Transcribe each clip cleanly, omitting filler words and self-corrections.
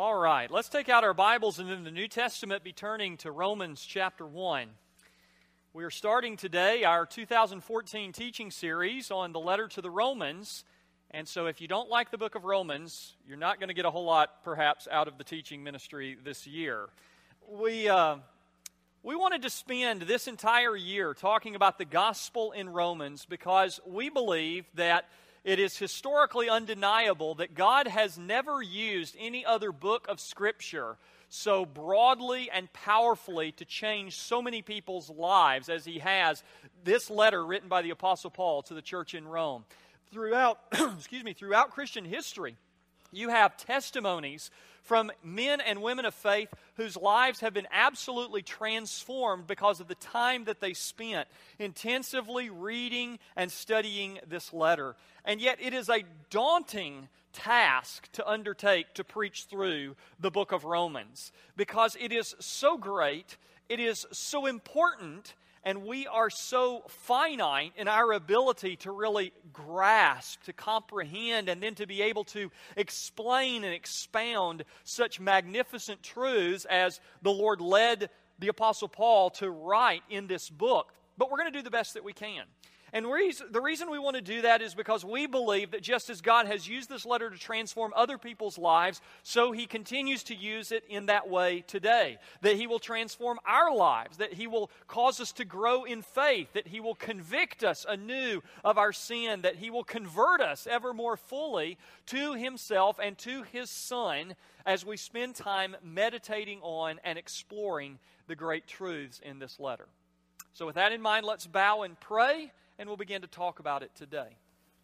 All right, let's take out our Bibles and in the New Testament be turning to Romans chapter 1. We are starting today our 2014 teaching series on the letter to the Romans. And so if you don't like the book of Romans, you're not going to get a whole lot, perhaps, out of the teaching ministry this year. We wanted to spend this entire year talking about the gospel in Romans because we believe that it is historically undeniable that God has never used any other book of Scripture so broadly and powerfully to change so many people's lives as He has this letter written by the Apostle Paul to the church in Rome. Throughout Christian history, you have testimonies from men and women of faith whose lives have been absolutely transformed because of the time that they spent intensively reading and studying this letter. And yet it is a daunting task to undertake to preach through the book of Romans because it is so great, it is so important, and we are so finite in our ability to really grasp, to comprehend, and then to be able to explain and expound such magnificent truths as the Lord led the Apostle Paul to write in this book. But we're going to do the best that we can. And the reason we want to do that is because we believe that just as God has used this letter to transform other people's lives, so He continues to use it in that way today. That He will transform our lives, that He will cause us to grow in faith, that He will convict us anew of our sin, that He will convert us ever more fully to Himself and to His Son as we spend time meditating on and exploring the great truths in this letter. So with that in mind, let's bow and pray, and we'll begin to talk about it today.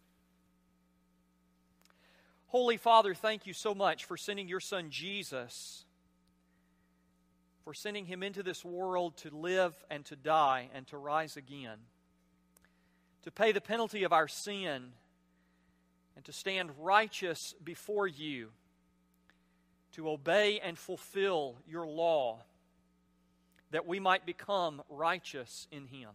Holy Father, thank you so much for sending your Son Jesus, for sending Him into this world to live and to die and to rise again, to pay the penalty of our sin and to stand righteous before you, to obey and fulfill your law, that we might become righteous in Him.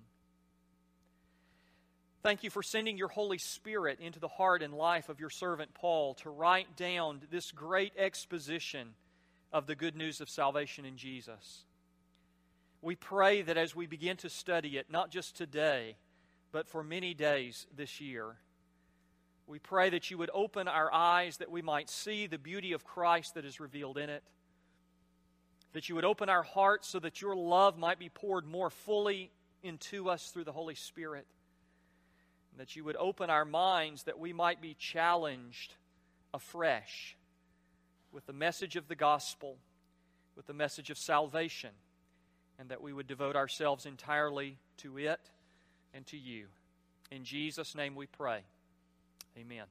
Thank you for sending your Holy Spirit into the heart and life of your servant Paul to write down this great exposition of the good news of salvation in Jesus. We pray that as we begin to study it, not just today, but for many days this year, we pray that you would open our eyes that we might see the beauty of Christ that is revealed in it, that you would open our hearts so that your love might be poured more fully into us through the Holy Spirit, that you would open our minds that we might be challenged afresh with the message of the gospel, with the message of salvation, and that we would devote ourselves entirely to it and to you. In Jesus' name we pray. Amen.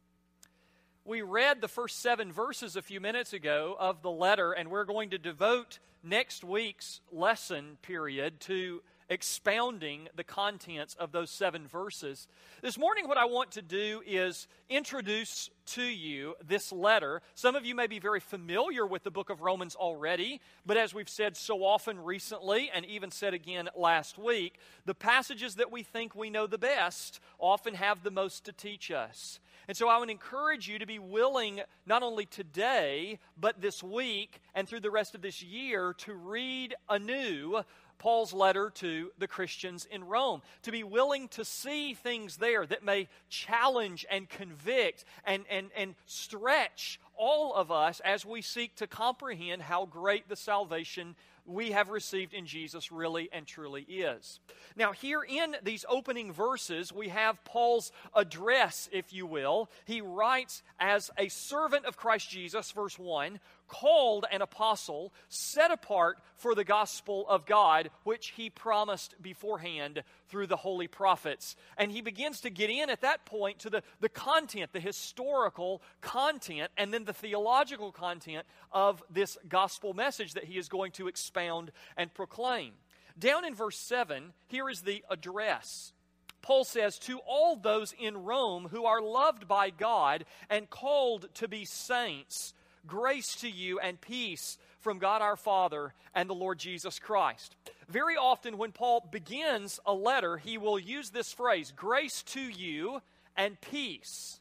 We read the first 7 verses a few minutes ago of the letter, and we're going to devote next week's lesson period to expounding the contents of those 7 verses. This morning what I want to do is introduce to you this letter. Some of you may be very familiar with the book of Romans already, but as we've said so often recently, and even said again last week, the passages that we think we know the best often have the most to teach us. And so I would encourage you to be willing, not only today, but this week and through the rest of this year, to read anew Paul's letter to the Christians in Rome, to be willing to see things there that may challenge and convict and stretch all of us as we seek to comprehend how great the salvation we have received in Jesus really and truly is. Now, here in these opening verses, we have Paul's address, if you will. He writes, as a servant of Christ Jesus, verse 1, called an apostle, set apart for the gospel of God, which he promised beforehand through the holy prophets. And he begins to get in at that point to the content, the historical content, and then the theological content of this gospel message that he is going to expound and proclaim. Down in verse 7, here is the address. Paul says, to all those in Rome who are loved by God and called to be saints, grace to you and peace from God our Father and the Lord Jesus Christ. Very often when Paul begins a letter, he will use this phrase, grace to you and peace.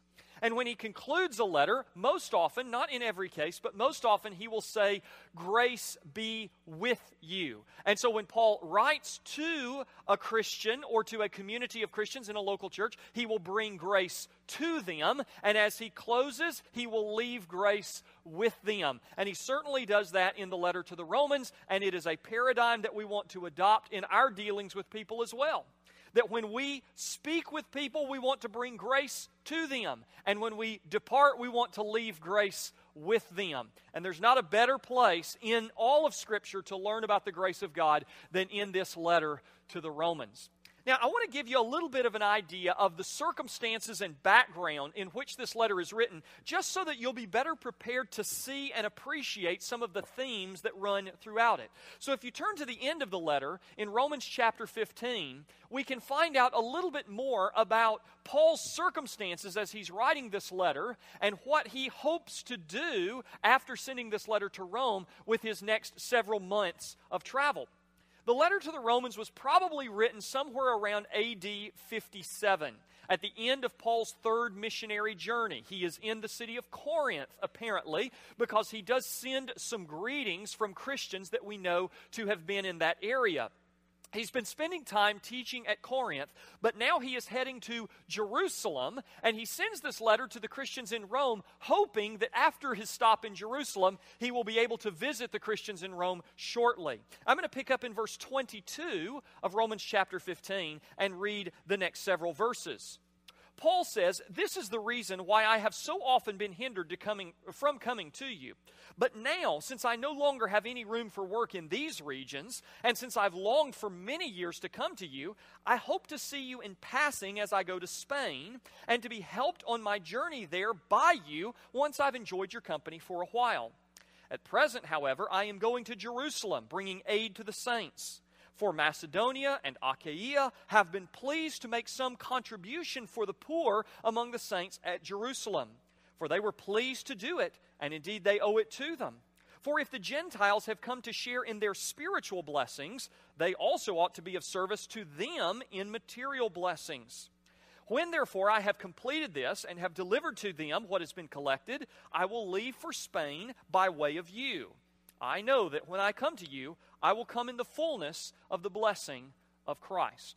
And when he concludes a letter, most often, not in every case, but most often he will say, "Grace be with you." And so when Paul writes to a Christian or to a community of Christians in a local church, he will bring grace to them. And as he closes, he will leave grace with them. And he certainly does that in the letter to the Romans, and it is a paradigm that we want to adopt in our dealings with people as well. That when we speak with people, we want to bring grace to them. And when we depart, we want to leave grace with them. And there's not a better place in all of Scripture to learn about the grace of God than in this letter to the Romans. Now, I want to give you a little bit of an idea of the circumstances and background in which this letter is written, just so that you'll be better prepared to see and appreciate some of the themes that run throughout it. So if you turn to the end of the letter, in Romans chapter 15, we can find out a little bit more about Paul's circumstances as he's writing this letter and what he hopes to do after sending this letter to Rome with his next several months of travel. The letter to the Romans was probably written somewhere around AD 57, at the end of Paul's third missionary journey. He is in the city of Corinth, apparently, because he does send some greetings from Christians that we know to have been in that area. He's been spending time teaching at Corinth, but now he is heading to Jerusalem, and he sends this letter to the Christians in Rome, hoping that after his stop in Jerusalem, he will be able to visit the Christians in Rome shortly. I'm going to pick up in verse 22 of Romans chapter 15 and read the next several verses. Paul says, "This is the reason why I have so often been hindered from coming to you. But now, since I no longer have any room for work in these regions, and since I've longed for many years to come to you, I hope to see you in passing as I go to Spain, and to be helped on my journey there by you once I've enjoyed your company for a while. At present, however, I am going to Jerusalem, bringing aid to the saints. For Macedonia and Achaia have been pleased to make some contribution for the poor among the saints at Jerusalem. For they were pleased to do it, and indeed they owe it to them. For if the Gentiles have come to share in their spiritual blessings, they also ought to be of service to them in material blessings. When therefore I have completed this and have delivered to them what has been collected, I will leave for Spain by way of you. I know that when I come to you, I will come in the fullness of the blessing of Christ."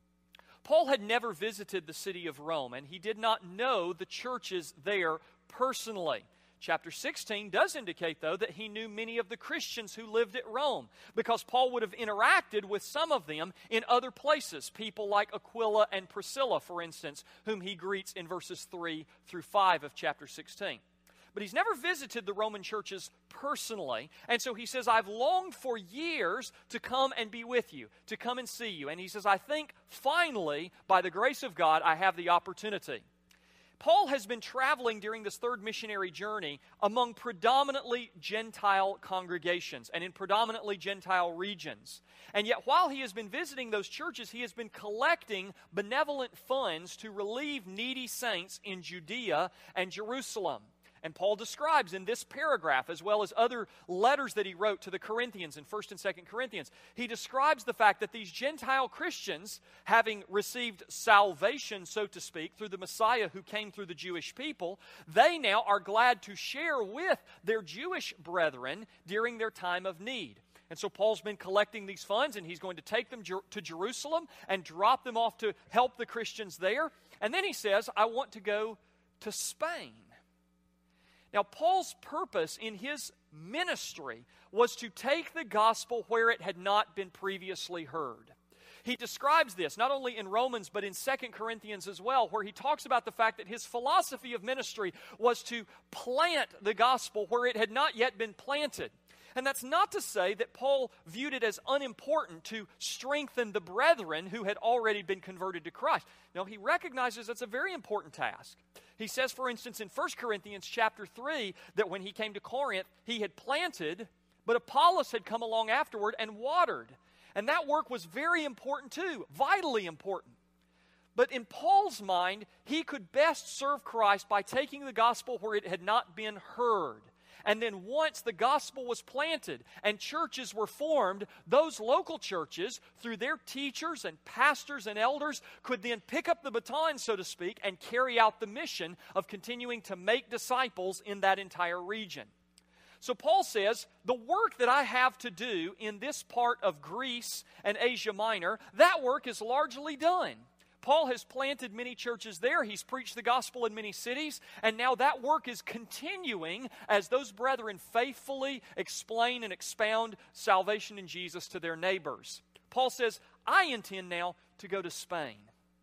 Paul had never visited the city of Rome, and he did not know the churches there personally. Chapter 16 does indicate, though, that he knew many of the Christians who lived at Rome, because Paul would have interacted with some of them in other places, people like Aquila and Priscilla, for instance, whom he greets in verses 3 through 5 of chapter 16. But he's never visited the Roman churches personally. And so he says, I've longed for years to come and be with you, to come and see you. And he says, I think finally, by the grace of God, I have the opportunity. Paul has been traveling during this third missionary journey among predominantly Gentile congregations and in predominantly Gentile regions. And yet while he has been visiting those churches, he has been collecting benevolent funds to relieve needy saints in Judea and Jerusalem. And Paul describes in this paragraph, as well as other letters that he wrote to the Corinthians in 1st and 2nd Corinthians, he describes the fact that these Gentile Christians, having received salvation, so to speak, through the Messiah who came through the Jewish people, they now are glad to share with their Jewish brethren during their time of need. And so Paul's been collecting these funds, and he's going to take them to Jerusalem and drop them off to help the Christians there. And then he says, I want to go to Spain. Now, Paul's purpose in his ministry was to take the gospel where it had not been previously heard. He describes this not only in Romans, but in 2 Corinthians as well, where he talks about the fact that his philosophy of ministry was to plant the gospel where it had not yet been planted. And that's not to say that Paul viewed it as unimportant to strengthen the brethren who had already been converted to Christ. No, he recognizes it's a very important task. He says, for instance, in 1 Corinthians chapter 3, that when he came to Corinth, he had planted, but Apollos had come along afterward and watered. And that work was very important too, vitally important. But in Paul's mind, he could best serve Christ by taking the gospel where it had not been heard. And then once the gospel was planted and churches were formed, those local churches, through their teachers and pastors and elders, could then pick up the baton, so to speak, and carry out the mission of continuing to make disciples in that entire region. So Paul says, the work that I have to do in this part of Greece and Asia Minor, that work is largely done. Paul has planted many churches there. He's preached the gospel in many cities. And now that work is continuing as those brethren faithfully explain and expound salvation in Jesus to their neighbors. Paul says, I intend now to go to Spain.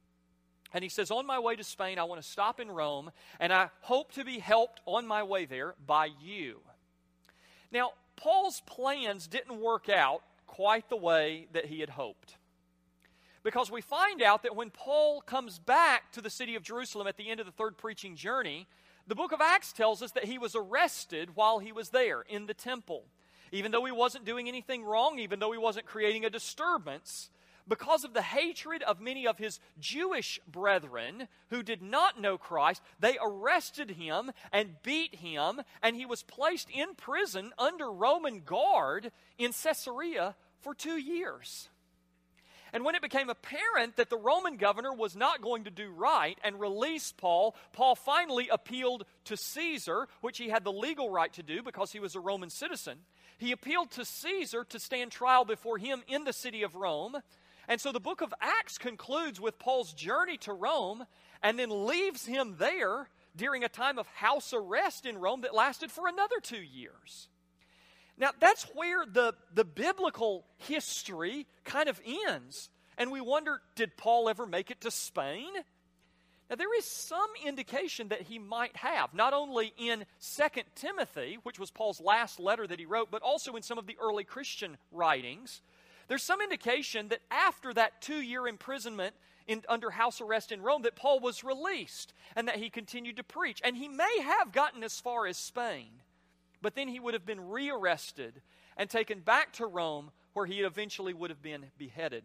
And he says, on my way to Spain, I want to stop in Rome, and I hope to be helped on my way there by you. Now, Paul's plans didn't work out quite the way that he had hoped. Because we find out that when Paul comes back to the city of Jerusalem at the end of the third preaching journey, the book of Acts tells us that he was arrested while he was there in the temple. Even though he wasn't doing anything wrong, even though he wasn't creating a disturbance, because of the hatred of many of his Jewish brethren who did not know Christ, they arrested him and beat him, and he was placed in prison under Roman guard in Caesarea for 2 years. And when it became apparent that the Roman governor was not going to do right and release Paul, Paul finally appealed to Caesar, which he had the legal right to do because he was a Roman citizen. He appealed to Caesar to stand trial before him in the city of Rome. And so the book of Acts concludes with Paul's journey to Rome and then leaves him there during a time of house arrest in Rome that lasted for another 2 years. Now, that's where the biblical history kind of ends. And we wonder, did Paul ever make it to Spain? Now, there is some indication that he might have, not only in 2 Timothy, which was Paul's last letter that he wrote, but also in some of the early Christian writings. There's some indication that after that 2-year imprisonment under house arrest in Rome, that Paul was released and that he continued to preach. And he may have gotten as far as Spain, but then he would have been rearrested and taken back to Rome, where he eventually would have been beheaded.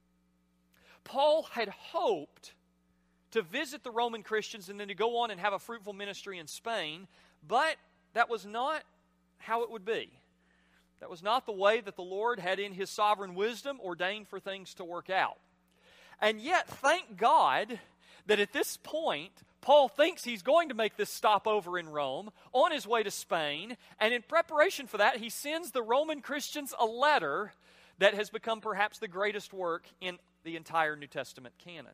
Paul had hoped to visit the Roman Christians and then to go on and have a fruitful ministry in Spain, but that was not how it would be. That was not the way that the Lord had in His sovereign wisdom ordained for things to work out. And yet, thank God that at this point, Paul thinks he's going to make this stopover in Rome on his way to Spain, and in preparation for that, he sends the Roman Christians a letter that has become perhaps the greatest work in the entire New Testament canon.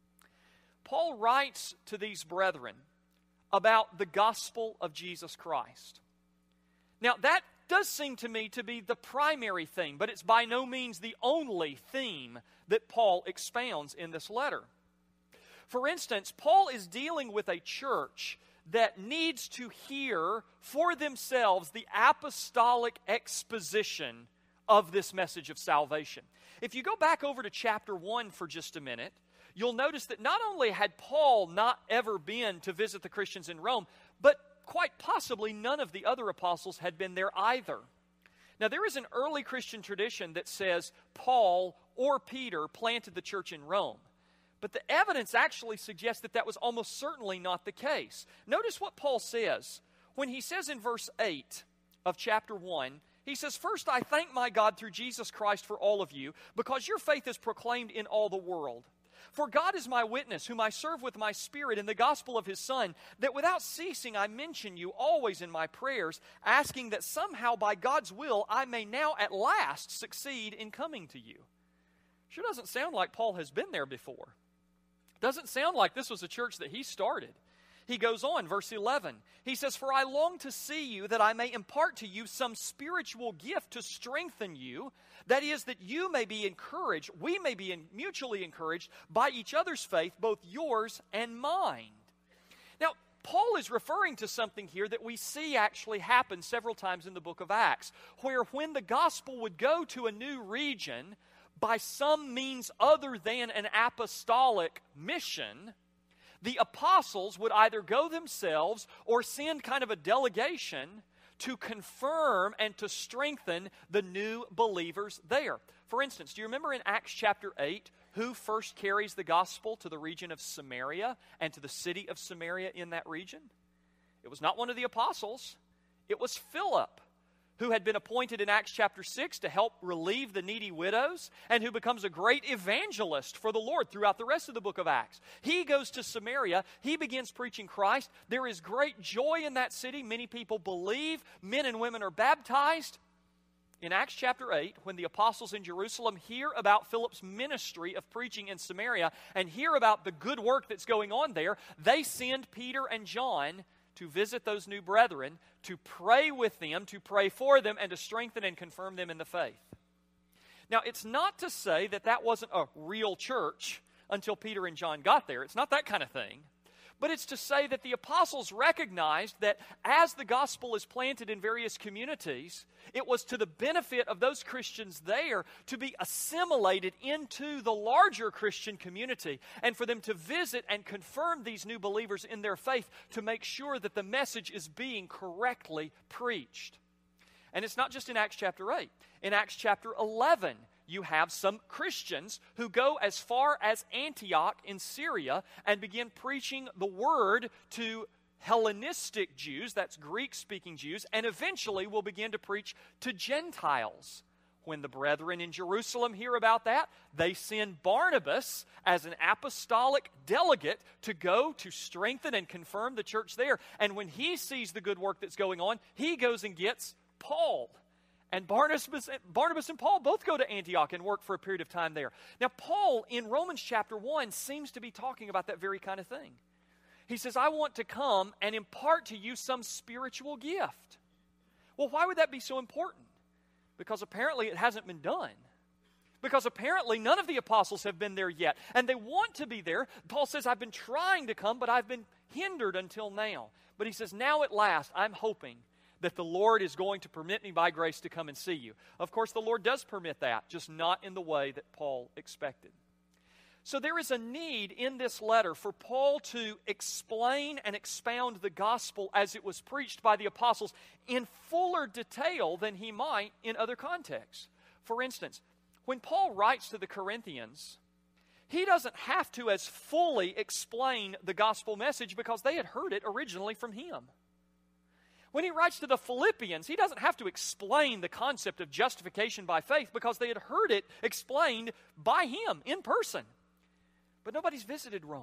Paul writes to these brethren about the gospel of Jesus Christ. Now, that does seem to me to be the primary theme, but it's by no means the only theme that Paul expounds in this letter. For instance, Paul is dealing with a church that needs to hear for themselves the apostolic exposition of this message of salvation. If you go back over to chapter 1 for just a minute, you'll notice that not only had Paul not ever been to visit the Christians in Rome, but quite possibly none of the other apostles had been there either. Now, there is an early Christian tradition that says Paul or Peter planted the church in Rome. But the evidence actually suggests that that was almost certainly not the case. Notice what Paul says. When he says in verse 8 of chapter 1, he says, "First I thank my God through Jesus Christ for all of you, because your faith is proclaimed in all the world. For God is my witness, whom I serve with my spirit in the gospel of His Son, that without ceasing I mention you always in my prayers, asking that somehow by God's will I may now at last succeed in coming to you." Sure doesn't sound like Paul has been there before. Doesn't sound like this was a church that he started. He goes on, verse 11. He says, "For I long to see you, that I may impart to you some spiritual gift to strengthen you. That is, that you may be encouraged, we may be mutually encouraged by each other's faith, both yours and mine." Now, Paul is referring to something here that we see actually happen several times in the book of Acts, where when the gospel would go to a new region by some means other than an apostolic mission, the apostles would either go themselves or send kind of a delegation to confirm and to strengthen the new believers there. For instance, do you remember in Acts chapter 8 who first carries the gospel to the region of Samaria and to the city of Samaria in that region? It was not one of the apostles. It was Philip, who had been appointed in Acts chapter 6 to help relieve the needy widows, and who becomes a great evangelist for the Lord throughout the rest of the book of Acts. He goes to Samaria. He begins preaching Christ. There is great joy in that city. Many people believe. Men and women are baptized. In Acts chapter 8, when the apostles in Jerusalem hear about Philip's ministry of preaching in Samaria and hear about the good work that's going on there, they send Peter and John to visit those new brethren, to pray with them, to pray for them, and to strengthen and confirm them in the faith. Now, it's not to say that that wasn't a real church until Peter and John got there. It's not that kind of thing. But it's to say that the apostles recognized that as the gospel is planted in various communities, it was to the benefit of those Christians there to be assimilated into the larger Christian community, and for them to visit and confirm these new believers in their faith to make sure that the message is being correctly preached. And it's not just in Acts chapter 8. In Acts chapter 11, you have some Christians who go as far as Antioch in Syria and begin preaching the word to Hellenistic Jews, that's Greek-speaking Jews, and eventually will begin to preach to Gentiles. When the brethren in Jerusalem hear about that, they send Barnabas as an apostolic delegate to go to strengthen and confirm the church there. And when he sees the good work that's going on, he goes and gets Paul. And Barnabas and Paul both go to Antioch and work for a period of time there. Now, Paul, in Romans chapter 1, seems to be talking about that very kind of thing. He says, I want to come and impart to you some spiritual gift. Well, why would that be so important? Because apparently it hasn't been done. Because apparently none of the apostles have been there yet. And they want to be there. Paul says, I've been trying to come, but I've been hindered until now. But he says, now at last, I'm hoping that the Lord is going to permit me by grace to come and see you. Of course, the Lord does permit that, just not in the way that Paul expected. So there is a need in this letter for Paul to explain and expound the gospel as it was preached by the apostles in fuller detail than he might in other contexts. For instance, when Paul writes to the Corinthians, he doesn't have to as fully explain the gospel message because they had heard it originally from him. When he writes to the Philippians, he doesn't have to explain the concept of justification by faith because they had heard it explained by him in person. But nobody's visited Rome.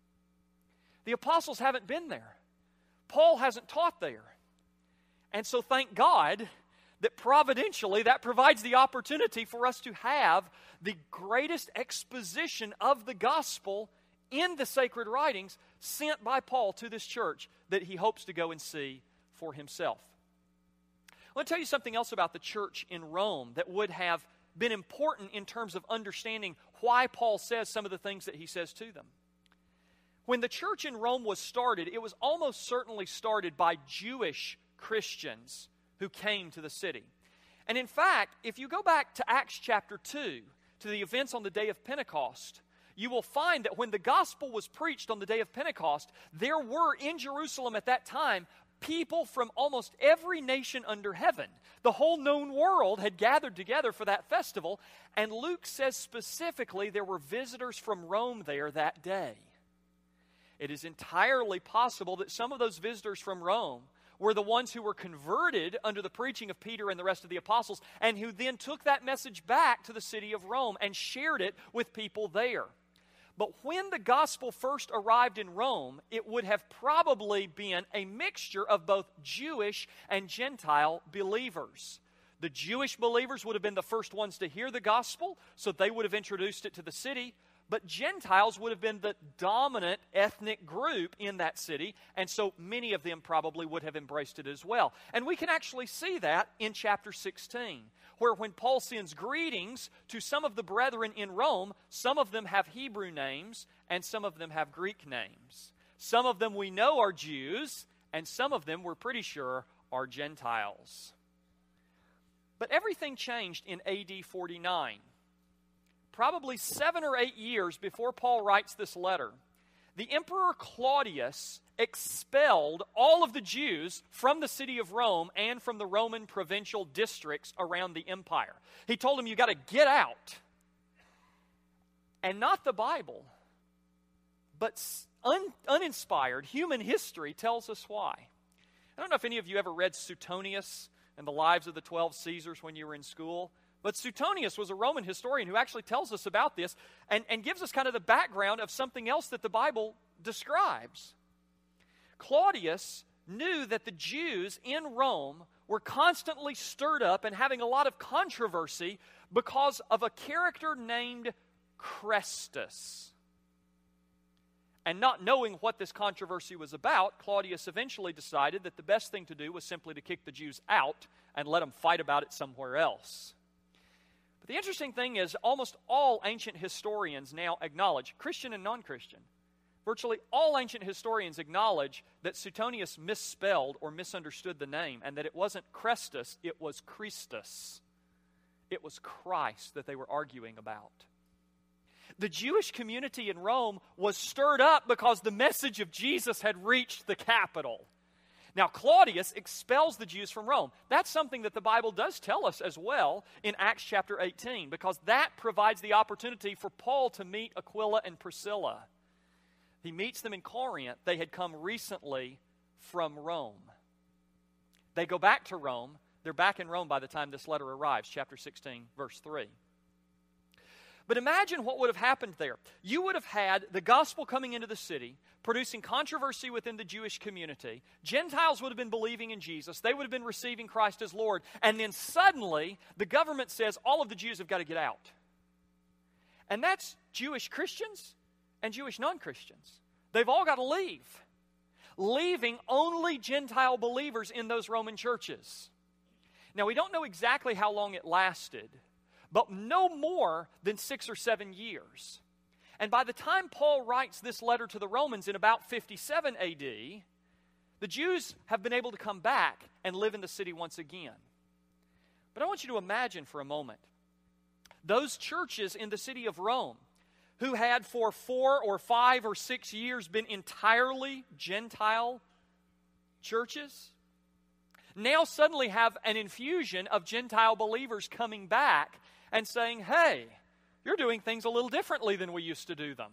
The apostles haven't been there. Paul hasn't taught there. And so thank God that providentially that provides the opportunity for us to have the greatest exposition of the gospel in the sacred writings sent by Paul to this church that he hopes to go and see for himself. I want to tell you something else about the church in Rome that would have been important in terms of understanding why Paul says some of the things that he says to them. When the church in Rome was started, it was almost certainly started by Jewish Christians who came to the city. And in fact, if you go back to Acts chapter 2, to the events on the day of Pentecost, you will find that when the gospel was preached on the day of Pentecost, there were in Jerusalem at that time people from almost every nation under heaven. The whole known world had gathered together for that festival, and Luke says specifically there were visitors from Rome there that day. It is entirely possible that some of those visitors from Rome were the ones who were converted under the preaching of Peter and the rest of the apostles, and who then took that message back to the city of Rome and shared it with people there. But when the gospel first arrived in Rome, it would have probably been a mixture of both Jewish and Gentile believers. The Jewish believers would have been the first ones to hear the gospel, so they would have introduced it to the city. But Gentiles would have been the dominant ethnic group in that city, and so many of them probably would have embraced it as well. And we can actually see that in chapter 16, where when Paul sends greetings to some of the brethren in Rome, some of them have Hebrew names, and some of them have Greek names. Some of them we know are Jews, and some of them we're pretty sure are Gentiles. But everything changed in AD 49. Probably 7 or 8 years before Paul writes this letter, the Emperor Claudius expelled all of the Jews from the city of Rome and from the Roman provincial districts around the empire. He told them, you got to get out. And not the Bible, but uninspired human history tells us why. I don't know if any of you ever read Suetonius and the Lives of the 12 Caesars when you were in school, but Suetonius was a Roman historian who actually tells us about this and gives us kind of the background of something else that the Bible describes. Claudius knew that the Jews in Rome were constantly stirred up and having a lot of controversy because of a character named Chrestus. And not knowing what this controversy was about, Claudius eventually decided that the best thing to do was simply to kick the Jews out and let them fight about it somewhere else. But the interesting thing is, almost all ancient historians now acknowledge, Christian and non-Christian, virtually all ancient historians acknowledge that Suetonius misspelled or misunderstood the name, and that it wasn't Chrestus, it was Christus. It was Christ that they were arguing about. The Jewish community in Rome was stirred up because the message of Jesus had reached the capital. Now, Claudius expels the Jews from Rome. That's something that the Bible does tell us as well in Acts chapter 18, because that provides the opportunity for Paul to meet Aquila and Priscilla. He meets them in Corinth. They had come recently from Rome. They go back to Rome. They're back in Rome by the time this letter arrives, chapter 16, verse 3. But imagine what would have happened there. You would have had the gospel coming into the city, producing controversy within the Jewish community. Gentiles would have been believing in Jesus. They would have been receiving Christ as Lord. And then suddenly, the government says all of the Jews have got to get out. And that's Jewish Christians and Jewish non-Christians. They've all got to leave, leaving only Gentile believers in those Roman churches. Now, we don't know exactly how long it lasted, but no more than 6 or 7 years. And by the time Paul writes this letter to the Romans in about 57 A.D., the Jews have been able to come back and live in the city once again. But I want you to imagine for a moment those churches in the city of Rome who had for 4 or 5 or 6 years been entirely Gentile churches, now suddenly have an infusion of Gentile believers coming back and saying, hey, you're doing things a little differently than we used to do them.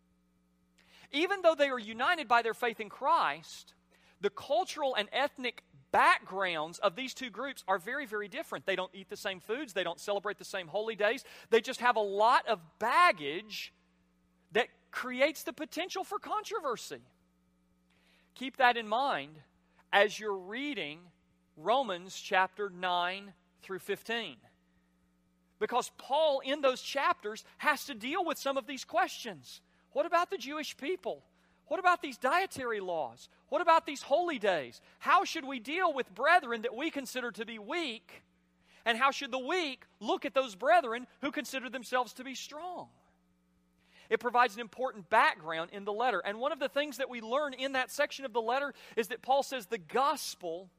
Even though they are united by their faith in Christ, the cultural and ethnic backgrounds of these two groups are very, very different. They don't eat the same foods. They don't celebrate the same holy days. They just have a lot of baggage that creates the potential for controversy. Keep that in mind as you're reading Romans chapter 9 through 15. Because Paul, in those chapters, has to deal with some of these questions. What about the Jewish people? What about these dietary laws? What about these holy days? How should we deal with brethren that we consider to be weak? And how should the weak look at those brethren who consider themselves to be strong? It provides an important background in the letter. And one of the things that we learn in that section of the letter is that Paul says the gospel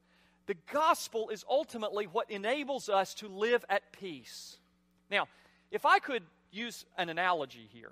is ultimately what enables us to live at peace. Now, if I could use an analogy here,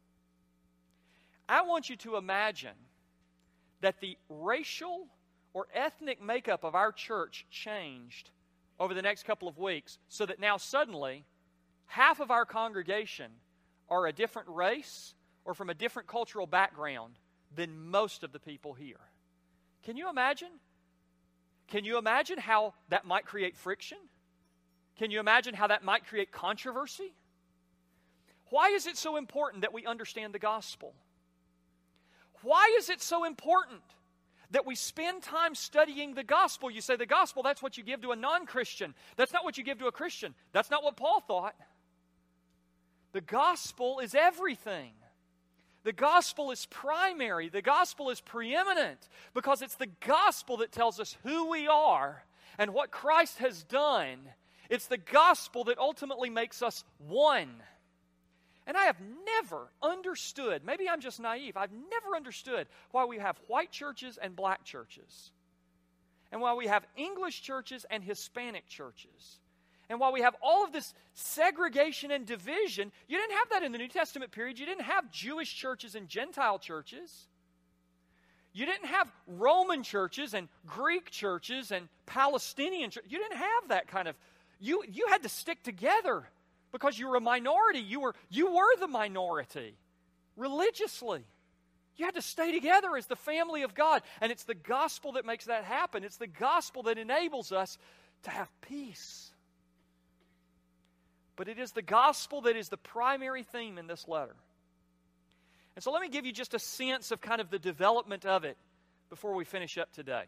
I want you to imagine that the racial or ethnic makeup of our church changed over the next couple of weeks so that now suddenly half of our congregation are a different race or from a different cultural background than most of the people here. Can you imagine? Can you imagine how that might create friction? Can you imagine how that might create controversy? Why is it so important that we understand the gospel? Why is it so important that we spend time studying the gospel? You say the gospel, that's what you give to a non-Christian. That's not what you give to a Christian. That's not what Paul thought. The gospel is everything. The gospel is primary. The gospel is preeminent because it's the gospel that tells us who we are and what Christ has done. It's the gospel that ultimately makes us one. And I have never understood, maybe I'm just naive, I've never understood why we have white churches and black churches. And why we have English churches and Hispanic churches. And while we have all of this segregation and division, you didn't have that in the New Testament period. You didn't have Jewish churches and Gentile churches. You didn't have Roman churches and Greek churches and Palestinian churches. You didn't have that kind of... You had to stick together because you were a minority. You were the minority religiously. You have to stay together as the family of God. And it's the gospel that makes that happen. It's the gospel that enables us to have peace. But it is the gospel that is the primary theme in this letter. And so let me give you just a sense of kind of the development of it before we finish up today.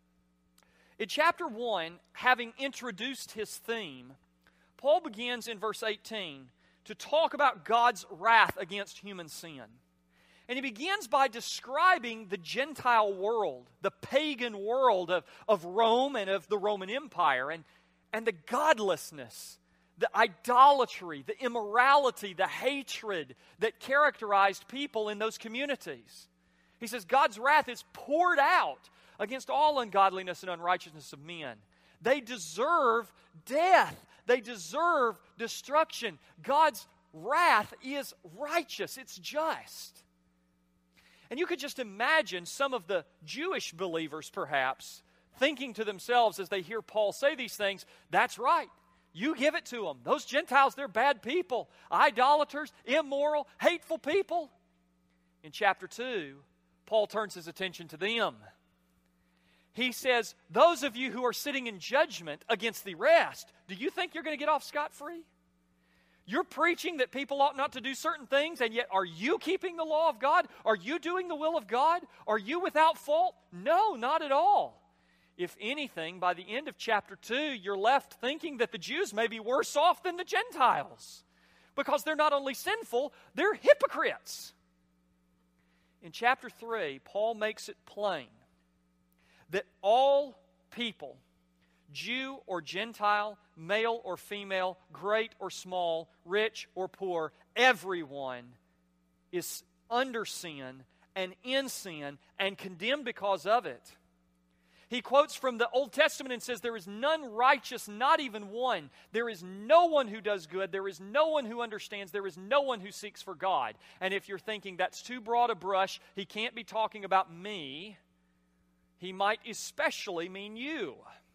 In chapter 1, having introduced his theme, Paul begins in verse 18 to talk about God's wrath against human sin. And he begins by describing the Gentile world, the pagan world of Rome and of the Roman Empire, and the godlessness, the idolatry, the immorality, the hatred that characterized people in those communities. He says God's wrath is poured out against all ungodliness and unrighteousness of men. They deserve death. They deserve destruction. God's wrath is righteous. It's just. And you could just imagine some of the Jewish believers, perhaps, thinking to themselves as they hear Paul say these things, that's right. You give it to them. Those Gentiles, they're bad people. Idolaters, immoral, hateful people. In chapter 2, Paul turns his attention to them. He says, those of you who are sitting in judgment against the rest, do you think you're going to get off scot-free? You're preaching that people ought not to do certain things, and yet are you keeping the law of God? Are you doing the will of God? Are you without fault? No, not at all. If anything, by the end of chapter 2, you're left thinking that the Jews may be worse off than the Gentiles, because they're not only sinful, they're hypocrites. In chapter 3, Paul makes it plain that all people, Jew or Gentile, male or female, great or small, rich or poor, everyone is under sin and in sin and condemned because of it. He quotes from the Old Testament and says, there is none righteous, not even one. There is no one who does good. There is no one who understands. There is no one who seeks for God. And if you're thinking that's too broad a brush, he can't be talking about me, he might especially mean you.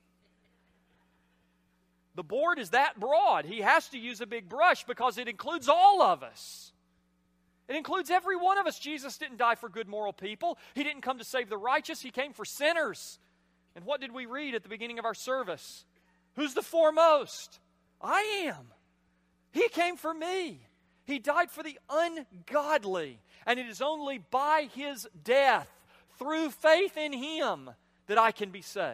The board is that broad. He has to use a big brush because it includes all of us. It includes every one of us. Jesus didn't die for good moral people. He didn't come to save the righteous. He came for sinners. And what did we read at the beginning of our service? Who's the foremost? I am. He came for me. He died for the ungodly. And it is only by His death, through faith in Him, that I can be saved.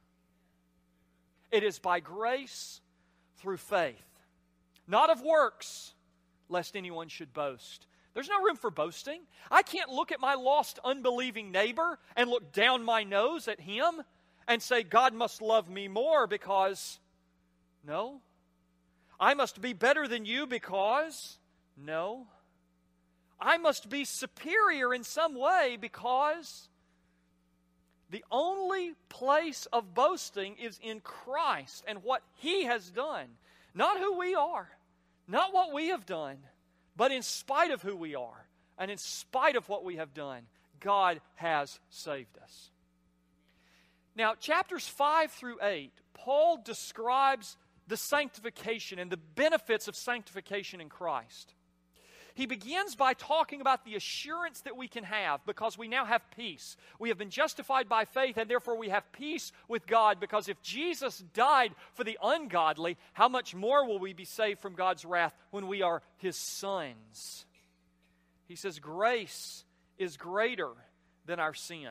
It is by grace through faith, not of works, lest anyone should boast. There's no room for boasting. I can't look at my lost, unbelieving neighbor and look down my nose at him and say, God must love me more because, no. I must be better than you because, no. I must be superior in some way because the only place of boasting is in Christ and what He has done. Not who we are, not what we have done, but in spite of who we are and in spite of what we have done, God has saved us. Now, chapters 5 through 8, Paul describes the sanctification and the benefits of sanctification in Christ. He begins by talking about the assurance that we can have because we now have peace. We have been justified by faith, and therefore we have peace with God, because if Jesus died for the ungodly, how much more will we be saved from God's wrath when we are His sons? He says grace is greater than our sin.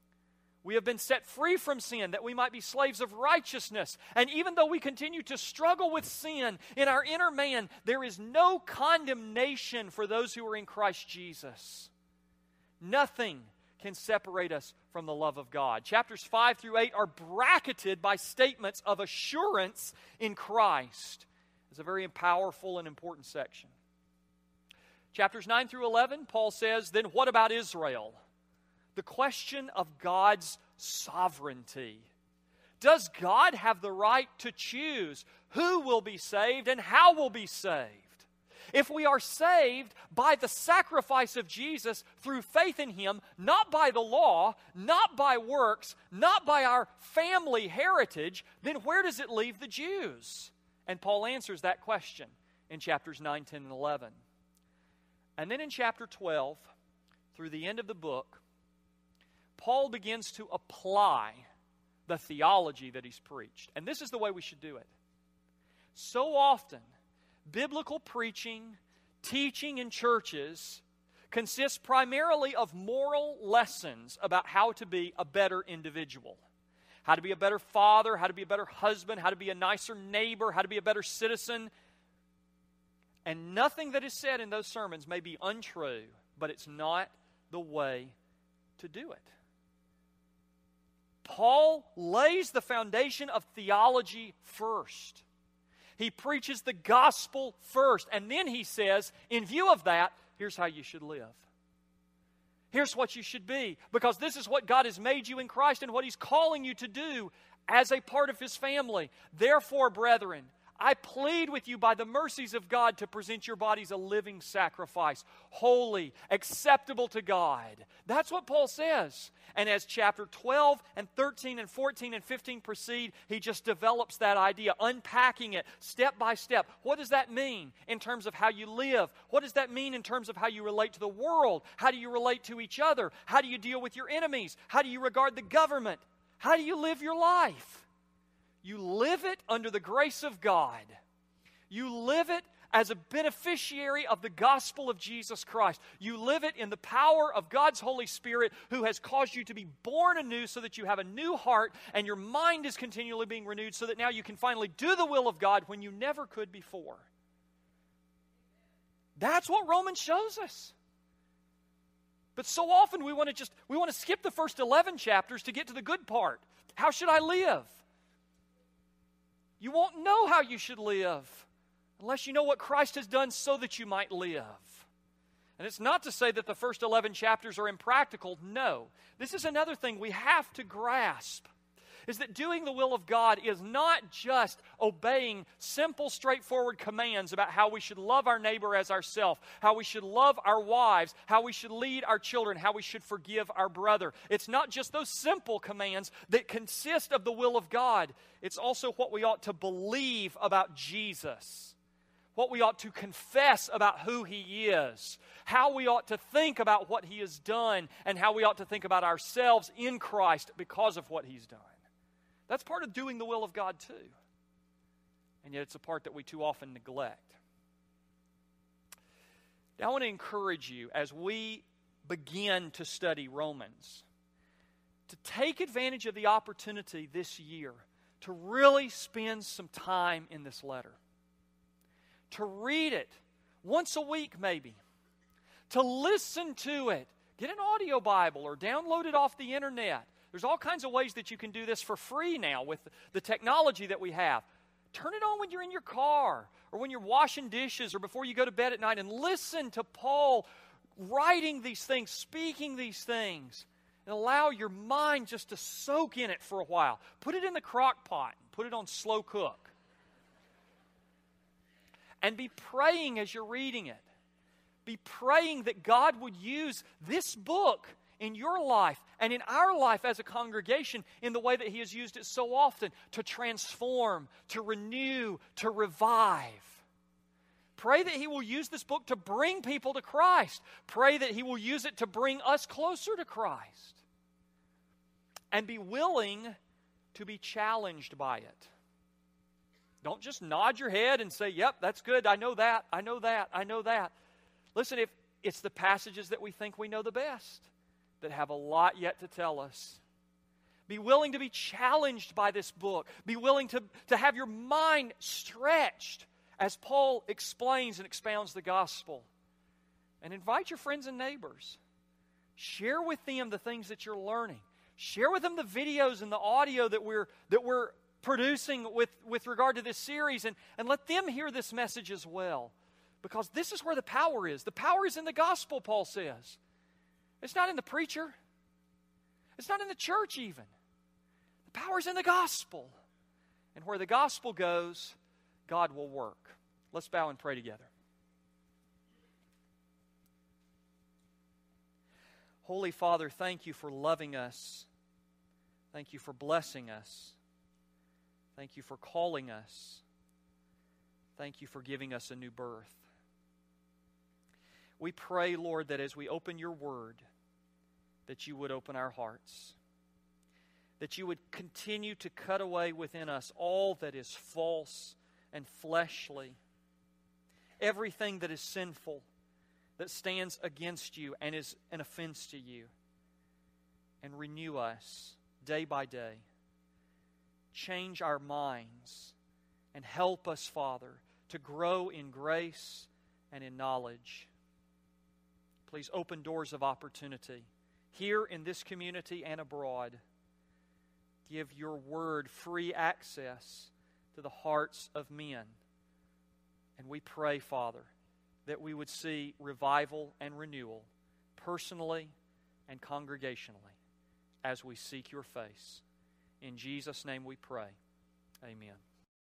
We have been set free from sin that we might be slaves of righteousness. And even though we continue to struggle with sin in our inner man, there is no condemnation for those who are in Christ Jesus. Nothing can separate us from the love of God. Chapters 5 through 8 are bracketed by statements of assurance in Christ. It's a very powerful and important section. Chapters 9 through 11, Paul says, then what about Israel? The question of God's sovereignty. Does God have the right to choose who will be saved and how will be saved? If we are saved by the sacrifice of Jesus through faith in Him, not by the law, not by works, not by our family heritage, then where does it leave the Jews? And Paul answers that question in chapters 9, 10, and 11. And then in chapter 12, through the end of the book, Paul begins to apply the theology that he's preached. And this is the way we should do it. So often, biblical preaching, teaching in churches consists primarily of moral lessons about how to be a better individual. How to be a better father, how to be a better husband, how to be a nicer neighbor, how to be a better citizen. And nothing that is said in those sermons may be untrue, but it's not the way to do it. Paul lays the foundation of theology first. He preaches the gospel first. And then he says, in view of that, here's how you should live. Here's what you should be. Because this is what God has made you in Christ and what He's calling you to do as a part of His family. Therefore, brethren, I plead with you by the mercies of God to present your bodies a living sacrifice, holy, acceptable to God. That's what Paul says. And as chapter 12 and 13 and 14 and 15 proceed, he just develops that idea, unpacking it step by step. What does that mean in terms of how you live? What does that mean in terms of how you relate to the world? How do you relate to each other? How do you deal with your enemies? How do you regard the government? How do you live your life? You live it under the grace of God. You live it as a beneficiary of the gospel of Jesus Christ. You live it in the power of God's Holy Spirit, who has caused you to be born anew so that you have a new heart and your mind is continually being renewed so that now you can finally do the will of God when you never could before. That's what Romans shows us. But so often we want to skip the first 11 chapters to get to the good part. How should I live? You won't know how you should live unless you know what Christ has done so that you might live. And it's not to say that the first 11 chapters are impractical. No. This is another thing we have to grasp, is that doing the will of God is not just obeying simple, straightforward commands about how we should love our neighbor as ourselves, how we should love our wives, how we should lead our children, how we should forgive our brother. It's not just those simple commands that consist of the will of God. It's also what we ought to believe about Jesus, what we ought to confess about who He is, how we ought to think about what He has done, and how we ought to think about ourselves in Christ because of what He's done. That's part of doing the will of God too. And yet it's a part that we too often neglect. Now I want to encourage you as we begin to study Romans to take advantage of the opportunity this year to really spend some time in this letter. To read it once a week maybe. To listen to it. Get an audio Bible or download it off the internet. There's all kinds of ways that you can do this for free now with the technology that we have. Turn it on when you're in your car or when you're washing dishes or before you go to bed at night and listen to Paul writing these things, speaking these things, and allow your mind just to soak in it for a while. Put it in the crock pot and put it on slow cook. And be praying as you're reading it. Be praying that God would use this book in your life and in our life as a congregation in the way that He has used it so often to transform, to renew, to revive. Pray that He will use this book to bring people to Christ. Pray that He will use it to bring us closer to Christ. And be willing to be challenged by it. Don't just nod your head and say, yep, that's good, I know that, I know that, I know that. Listen, if it's the passages that we think we know the best, that have a lot yet to tell us. Be willing to be challenged by this book. Be willing to have your mind stretched as Paul explains and expounds the gospel. And invite your friends and neighbors. Share with them the things that you're learning. Share with them the videos and the audio that we're producing with regard to this series, and let them hear this message as well. Because this is where the power is. The power is in the gospel, Paul says. It's not in the preacher. It's not in the church even. The power is in the gospel. And where the gospel goes, God will work. Let's bow and pray together. Holy Father, thank You for loving us. Thank You for blessing us. Thank You for calling us. Thank You for giving us a new birth. We pray, Lord, that as we open your word, that you would open our hearts, that you would continue to cut away within us all that is false and fleshly, everything that is sinful, that stands against you and is an offense to you, and renew us day by day. Change our minds and help us, Father, to grow in grace and in knowledge. Please open doors of opportunity here in this community and abroad. Give your word free access to the hearts of men. And we pray, Father, that we would see revival and renewal personally and congregationally as we seek your face. In Jesus' name we pray. Amen.